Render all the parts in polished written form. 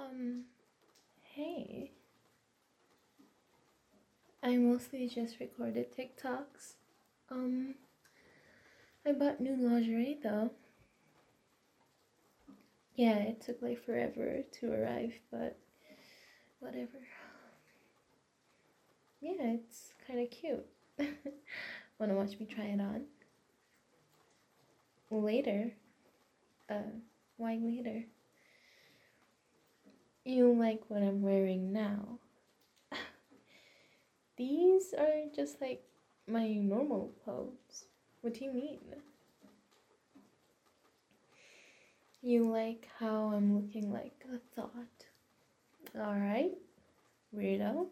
Um, hey, I mostly just recorded TikToks. Um, I bought new lingerie though. Yeah, it took like forever to arrive, but whatever. Yeah, it's kind of cute. Wanna watch me try it on? Later. Why later? You like what I'm wearing now? These are just like my normal clothes. What do you mean? You like how I'm looking like a thought? Alright, weirdo.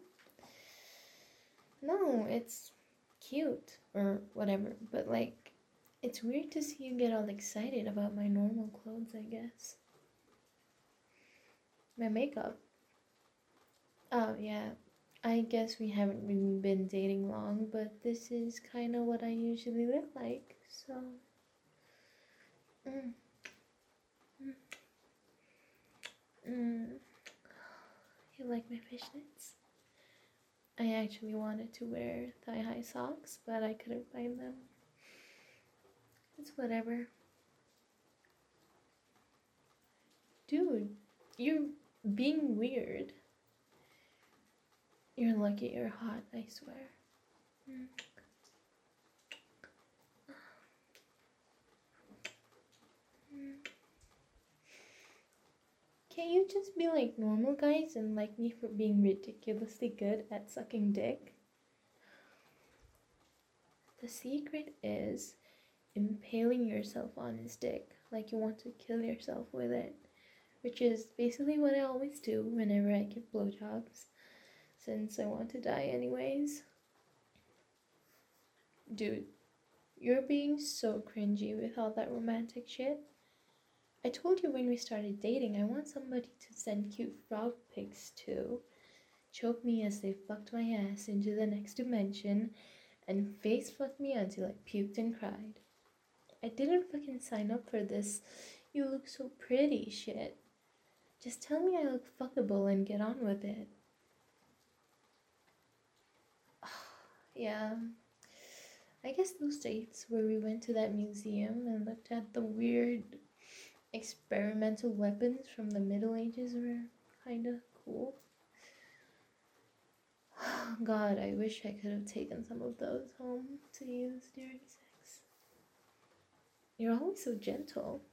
No, it's cute or whatever, but like, it's weird to see you get all excited about my normal clothes, I guess. My makeup. Oh, yeah. I guess we haven't really been dating long, but this is kind of what I usually look like, so. Mm, mm, mm. You like my fishnets? I actually wanted to wear thigh-high socks, but I couldn't find them. It's whatever. Dude, you're being weird. You're lucky you're hot, I swear. Mm. Can't you just be like normal guys and like me for being ridiculously good at sucking dick? The secret is impaling yourself on his dick like you want to kill yourself with it, which is basically what I always do whenever I give blowjobs, since I want to die anyways. Dude, you're being so cringy with all that romantic shit. I told you when we started dating I want somebody to send cute frog pics to, choke me as they fucked my ass into the next dimension, and face fuck me until I puked and cried. I didn't fucking sign up for this "you look so pretty" shit. Just tell me I look fuckable and get on with it. Yeah, I guess those dates where we went to that museum and looked at the weird experimental weapons from the Middle Ages were kinda cool. God, I wish I could have taken some of those home to use during sex. You're always so gentle.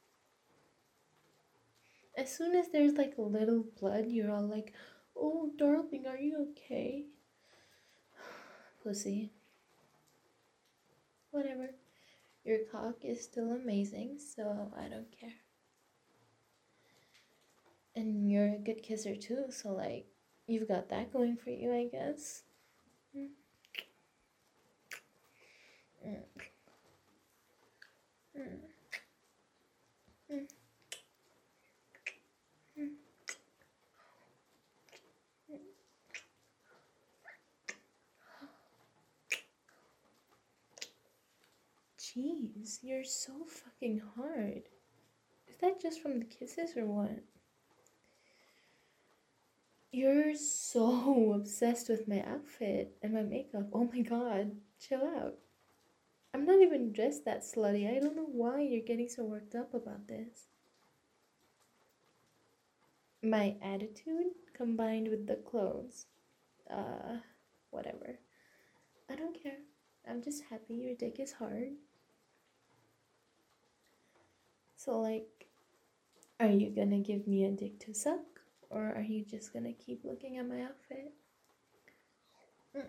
As soon as there's like a little blood, you're all like, "Oh, darling, are you okay?" Pussy. Whatever. Your cock is still amazing, so I don't care. And you're a good kisser too, so like, you've got that going for you, I guess. Mm. Mm. Mm. Mm. Mm. Jeez, you're so fucking hard. Is that just from the kisses or what? You're so obsessed with my outfit and my makeup. Oh my god, chill out. I'm not even dressed that slutty. I don't know why you're getting so worked up about this. My attitude combined with the clothes. Uh, Whatever. I don't care. I'm just happy your dick is hard. So, like, are you gonna give me a dick to suck? Or are you just gonna keep looking at my outfit? Mm,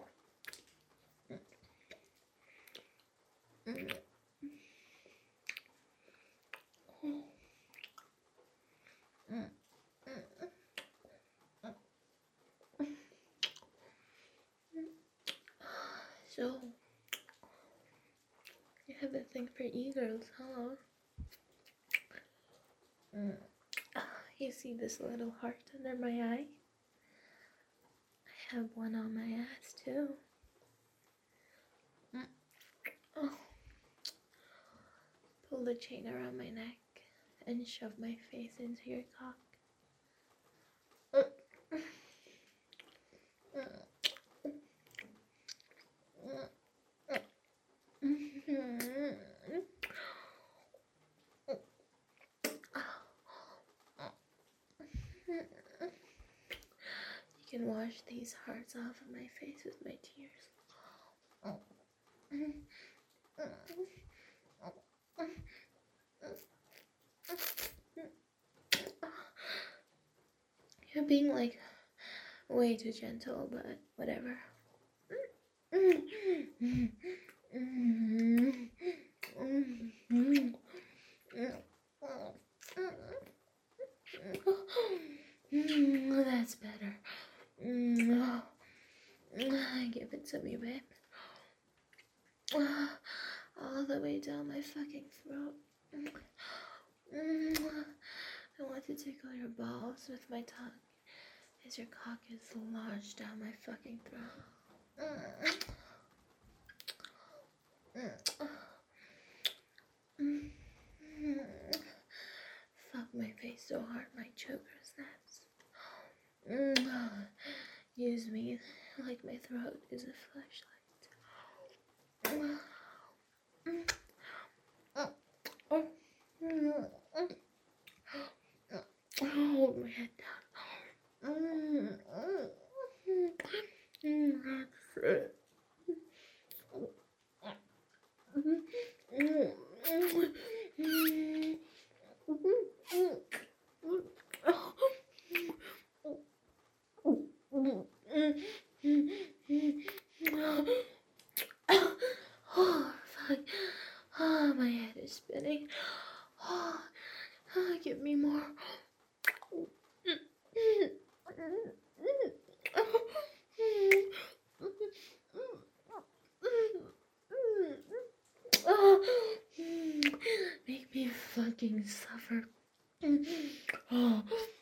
mm, mm, mm, mm, mm. So, you have a thing for e-girls, huh? Mm. You see this little heart under my eye? I have one on my ass, too. Mm. Oh. Pull the chain around my neck and shove my face into your cock. You can wash these hearts off of my face with my tears. You're being like way too gentle, but whatever. That's better. Give it to me, babe. All the way down my fucking throat. I want to tickle your balls with my tongue as your cock is lodged down my fucking throat. Fuck my face so hard my choker snaps. Use me like my throat is a flashlight. Hold my head down. That's it. Oh, fuck. Oh, my head is spinning. Oh, give me more. Make me fucking suffer. Oh.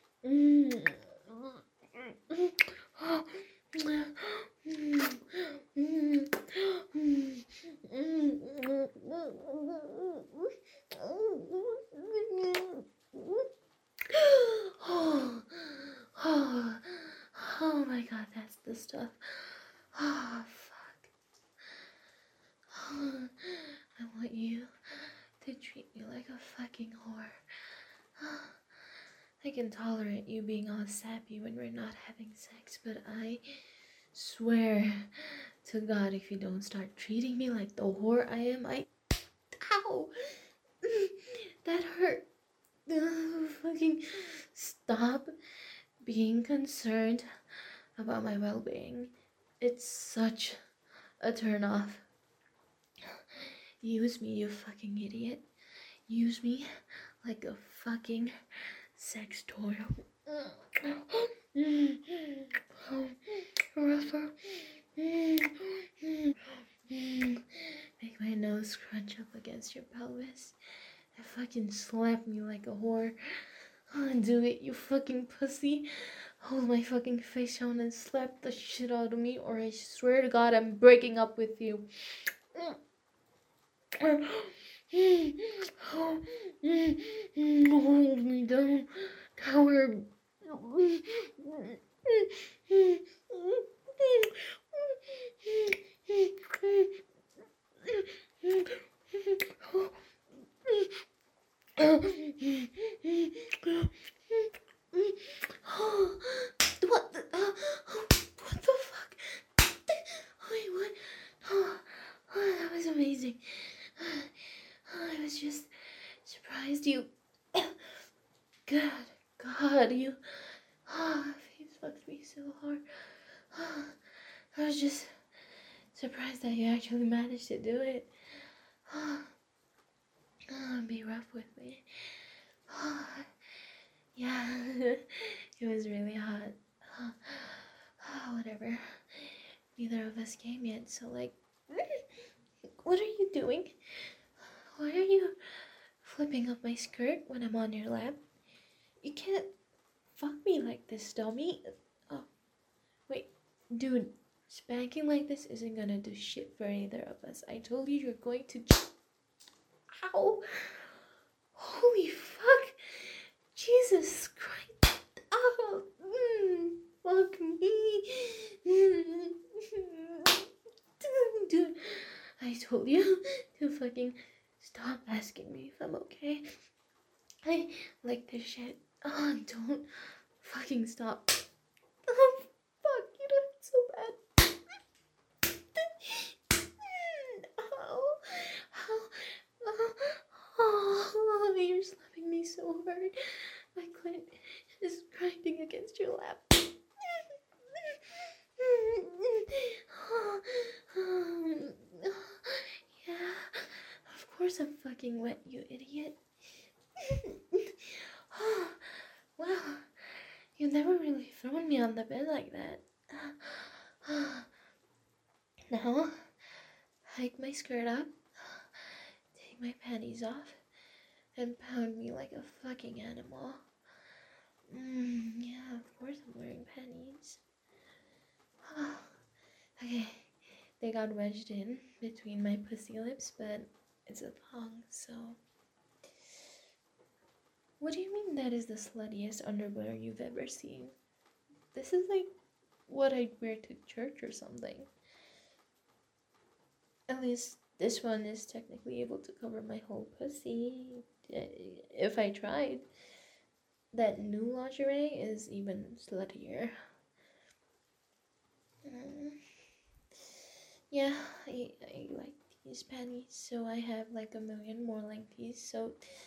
Oh my god, that's the stuff. Oh, fuck. I want you to treat me like a fucking whore. I can tolerate you being all sappy when we're not having sex, but I swear to God, if you don't start treating me like the whore I am, Ow! That hurt. Fucking stop being concerned about my well-being. It's such a turn off. Use me, you fucking idiot. Use me like a fucking sex toy. Rougher. Make my nose crunch up against your pelvis. And fucking slap me like a whore. Do it, you fucking pussy. Hold my fucking face down and slap the shit out of me, or I swear to God I'm breaking up with you. Hold me down, coward. What the fuck? Wait, what? Oh, that was amazing. I was just surprised you. God, you. Face fucked me so hard. I was just surprised that you actually managed to do it. Be rough with me. Yeah, it was really hot. Whatever. Neither of us came yet, so like, what are you doing? Why are you flipping up my skirt when I'm on your lap? You can't fuck me like this, dummy. Oh, wait, dude, spanking like this isn't gonna do shit for either of us. I told you you're going to. Ow! Holy fuck! Jesus Christ! Oh, fuck me! Dude, I told you to fucking stop asking me if I'm okay. I like this shit. Oh, don't Fucking stop. Oh, fuck, you know it's so bad. Oh, oh, you're slapping me so hard. My clit is grinding against your lap. Yeah, of course I'm fucking wet, you idiot. Wow, you've never really thrown me on the bed like that. Now, hike my skirt up, take my panties off, and pound me like a fucking animal. Yeah, of course I'm wearing panties. Okay, they got wedged in between my pussy lips, but it's a thong, so... What do you mean that is the sluttiest underwear you've ever seen? This is like what I'd wear to church or something. At least this one is technically able to cover my whole pussy, if I tried. That new lingerie is even sluttier. Yeah, I like these panties, so I have like a million more like these, so...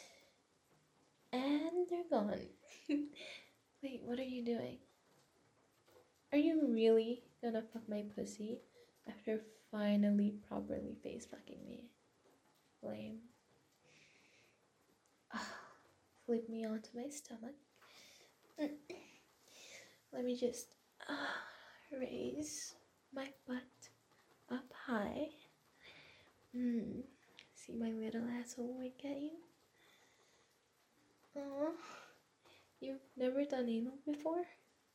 And they're gone. Wait, what are you doing? Are you really gonna fuck my pussy after finally properly face fucking me? Lame. Flip me onto my stomach. Let me just raise my butt up high. See my little asshole wink at you? Aw, you've never done anal before?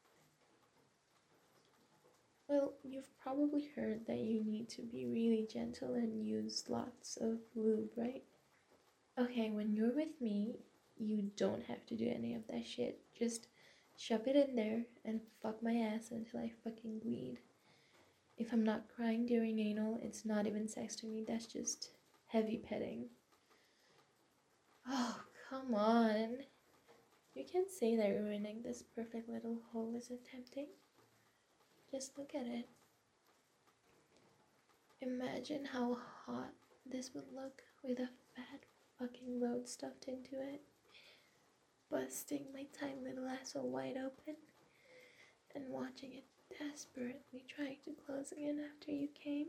Well, you've probably heard that you need to be really gentle and use lots of lube, right? Okay, when you're with me, you don't have to do any of that shit. Just shove it in there and fuck my ass until I fucking bleed. If I'm not crying during anal, it's not even sex to me, that's just heavy petting. Oh, come on. You can't say that ruining this perfect little hole isn't tempting. Just look at it. Imagine how hot this would look with a fat fucking load stuffed into it. Busting my tiny little asshole wide open and watching it desperately trying to close again after you came.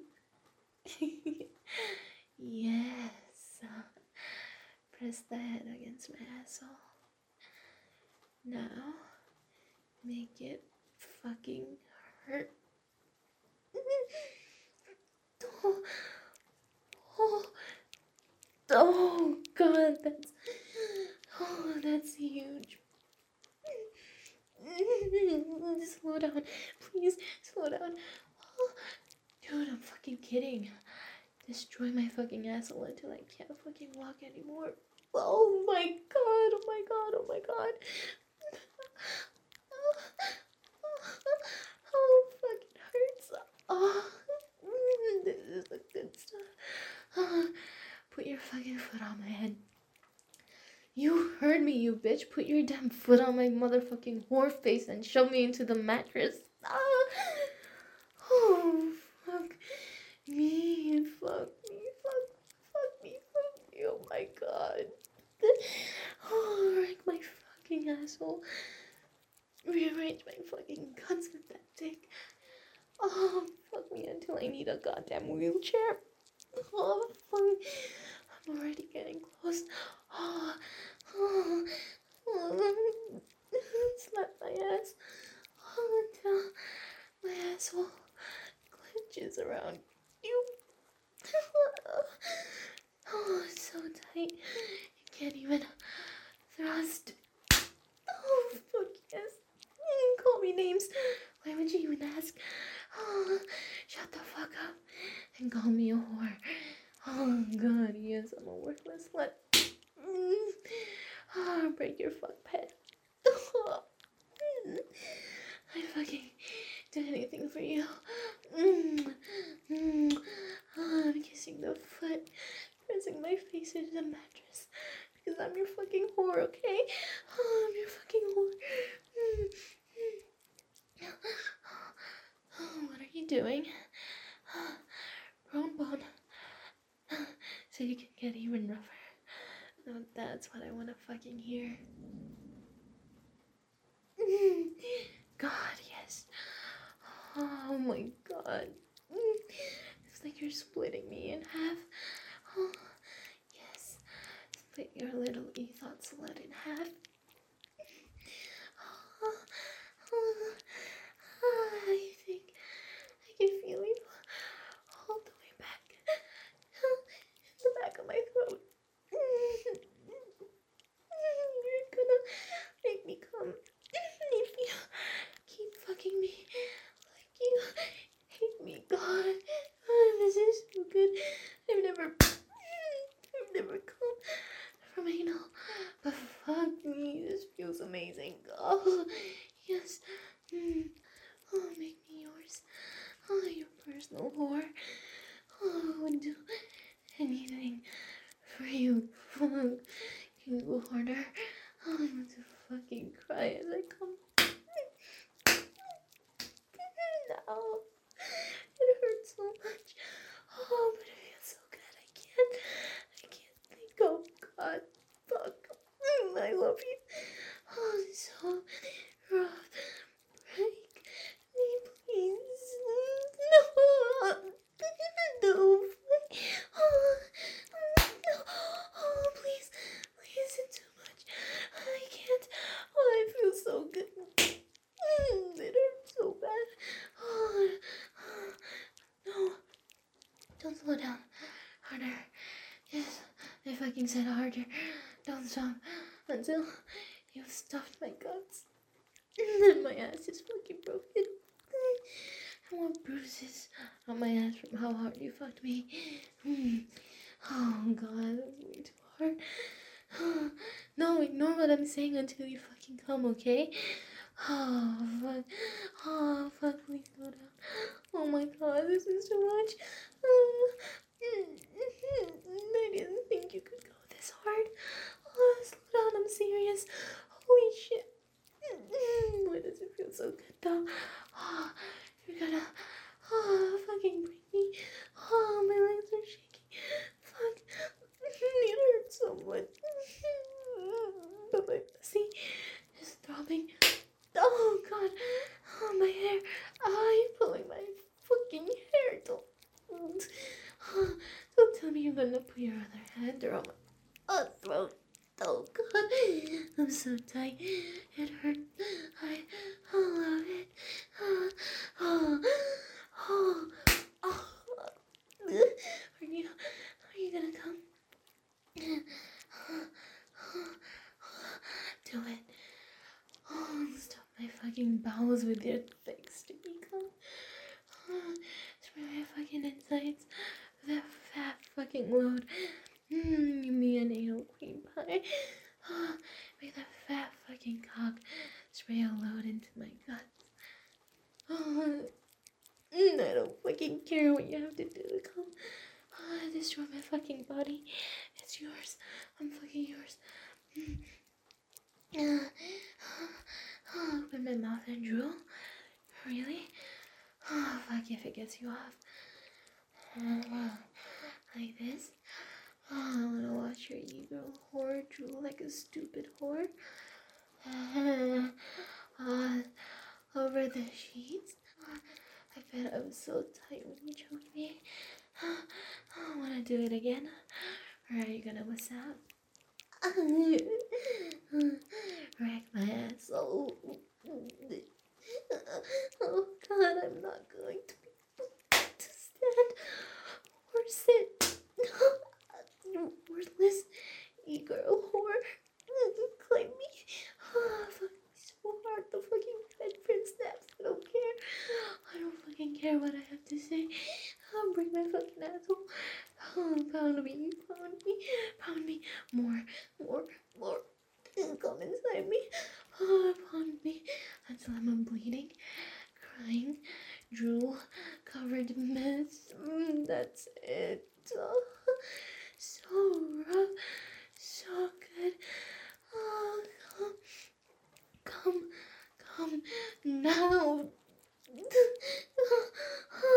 Yes. Press the head against my asshole. Now, make it fucking hurt. Oh god, that's huge. Slow down, please, slow down. Dude, I'm fucking kidding. Destroy my fucking asshole until I can't fucking walk anymore. Oh my god, oh my god, oh my god. Oh, fuck, it hurts. Oh, this is the good stuff. Put your fucking foot on my head. You heard me, you bitch. Put your damn foot on my motherfucking whore face and shove me into the mattress. Oh, fuck me, fuck me, fuck me, fuck me. Oh my god. Oh, wreck my fucking asshole. Rearrange my fucking guts with that dick. Oh, fuck me until I need a goddamn wheelchair. Oh, fuck. I'm already getting close. Oh, slap my ass. Oh, until my asshole clenches around you. Oh, it's so tight. You can't even thrust. Oh, fuck yes. Call me names. Why would you even ask? Oh, shut the fuck up and call me a whore. Oh, God, yes, I'm a worthless slut. Oh, break your fuck pet. I'd fucking do anything for you. I'm kissing the foot, pressing my face into the mattress because I'm your fucking whore, okay? Oh, I'm your fucking whore. doing? Brown bone. So you can get even rougher. No, that's what I want to fucking hear. God, yes. Oh my god. It's like you're splitting me in half. Oh, yes. Split your little ethot slut in half. I think I can feel you all the way back in the back of my throat. You're gonna make me come if you keep fucking me like you hate me. God, this is so good. I've never come from anal, but fuck me, this feels amazing. Oh, yes. Oh, make me yours. Oh, your personal whore. Oh, I would do anything for you. Fuck. Can you go harder? Oh, I want to fucking cry as I come. No. It hurts so much. Oh, but it feels so good. I can't think. Oh, God. Fuck. I love you. Oh, it's so rough. Break me, please. No. No. Oh, no. Oh, please. Please, it's too much. I can't. Oh, I feel so good. It hurts so bad. Oh, no. Don't slow down. Harder. Yes, I fucking said harder. Don't stop until you've stuffed my guts. And then my ass is fucking broken. I want bruises on my ass from how hard you fucked me. Oh god, that's way too hard. No, ignore what I'm saying until you fucking come, okay? Oh fuck. Oh fuck, please go down. Oh my god, this is too much. I didn't think you could go this hard. Oh, slow down, I'm serious. Holy shit. Why does it feel so good though? Oh, you're gonna fucking break me. Oh, my legs are shaking. Fuck. It hurts so much. But my pussy is throbbing. Oh god. Oh, my hair. Oh, you're pulling my fucking hair. Don't tell me you're gonna put your other hand around my throat. Oh god, I'm so tight. It hurt. I love it. Oh. Are you gonna come? Do it. Oh, stop my fucking bowels with your thick sticky cum. Spray my fucking insides with a fat fucking load. Me an anal queen pie. With a fat fucking cock. Spray a load into my guts. I don't fucking care what you have to do to come. Destroy my fucking body. It's yours. I'm fucking yours. Open my mouth and drool. Really? Oh, fuck if it gets you off. Like this. Oh, I wanna watch your e-girl whore drool like a stupid whore. Over the sheets. I bet I was so tight when you choked me. I wanna do it again. Or are you gonna miss out? Wreck my ass. Oh god, I'm not going to be able to stand or sit. Worthless e-girl whore. Claim me. Fuck me so hard. The fucking red print snaps. I don't care. I don't fucking care what I have to say. Bring my fucking asshole. Pound me. Pound me. More. Come inside me. Pound me until I'm bleeding, crying, drool, covered mess. That's it. So rough, so good. Come now.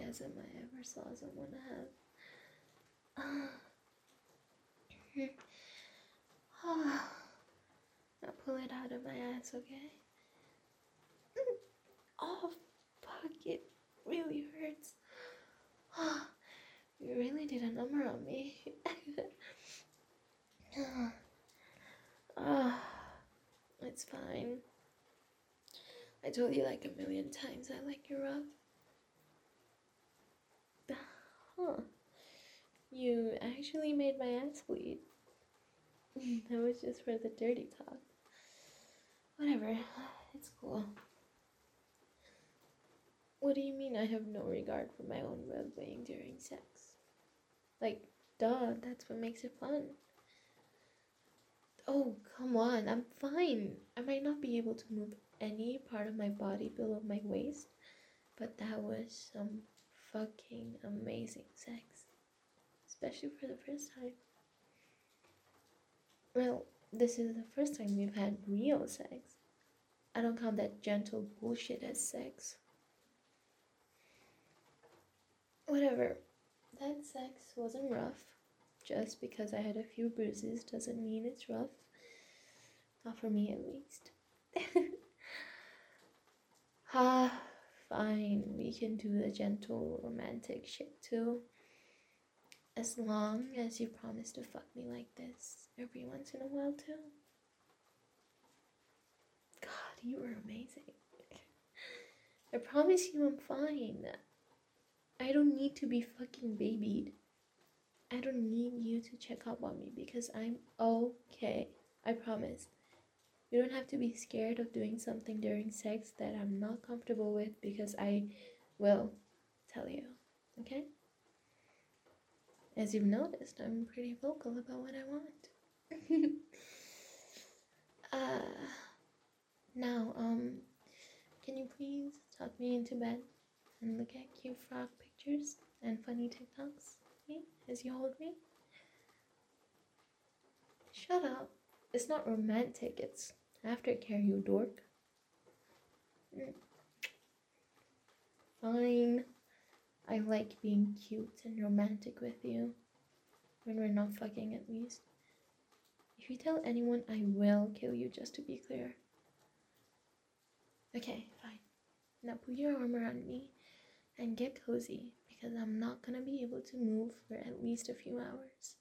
orgasm I ever saw someone have. Now pull it out of my ass, okay? Oh, fuck, it really hurts. You really did a number on me. It's fine. I told you like a million times I like your rough. Huh. You actually made my ass bleed. That was just for the dirty talk. Whatever, it's cool. What do you mean I have no regard for my own well-being during sex? Like, duh, that's what makes it fun. Oh, come on, I'm fine. I might not be able to move any part of my body below my waist, but that was some fucking amazing sex. Especially for the first time. Well, this is the first time we've had real sex. I don't count that gentle bullshit as sex. Whatever. That sex wasn't rough. Just because I had a few bruises doesn't mean it's rough. Not for me, at least. Fine. We can do the gentle, romantic shit too. As long as you promise to fuck me like this every once in a while too. God, you were amazing. I promise you I'm fine. I don't need to be fucking babied. I don't need you to check up on me because I'm okay. I promise. You don't have to be scared of doing something during sex that I'm not comfortable with because I will tell you. Okay? As you've noticed, I'm pretty vocal about what I want. Now, can you please tuck me into bed and look at cute frog pictures and funny TikToks as you hold me? Shut up. It's not romantic, it's aftercare, you dork. Fine. I like being cute and romantic with you. When we're not fucking, at least. If you tell anyone, I will kill you, just to be clear. Okay, fine. Now put your arm around me and get cozy, because I'm not gonna be able to move for at least a few hours.